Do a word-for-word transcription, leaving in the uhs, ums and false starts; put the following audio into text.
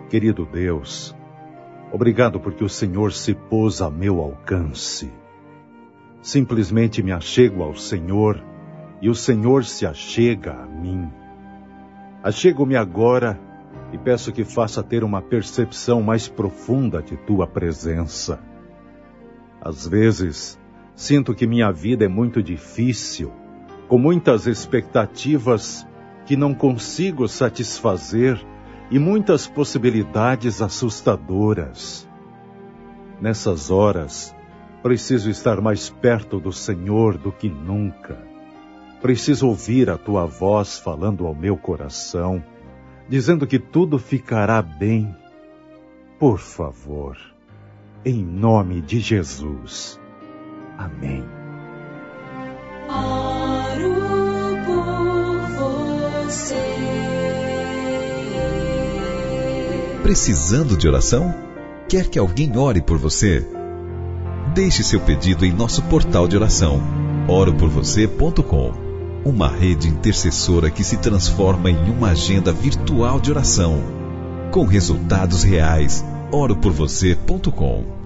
Querido Deus, obrigado porque o Senhor se pôs a meu alcance. Simplesmente me achego ao Senhor e o Senhor se achega a mim. Achego-me agora e peço que faça ter uma percepção mais profunda de Tua presença. Às vezes, sinto que minha vida é muito difícil, com muitas expectativas que não consigo satisfazer e muitas possibilidades assustadoras. Nessas horas, preciso estar mais perto do Senhor do que nunca. Preciso ouvir a Tua voz falando ao meu coração, dizendo que tudo ficará bem. Por favor, em nome de Jesus. Amém. Oro por você. Precisando de oração? Quer que alguém ore por você? Deixe seu pedido em nosso portal de oração, oro por você ponto com. Uma rede intercessora que se transforma em uma agenda virtual de oração, com resultados reais. oro por você ponto com.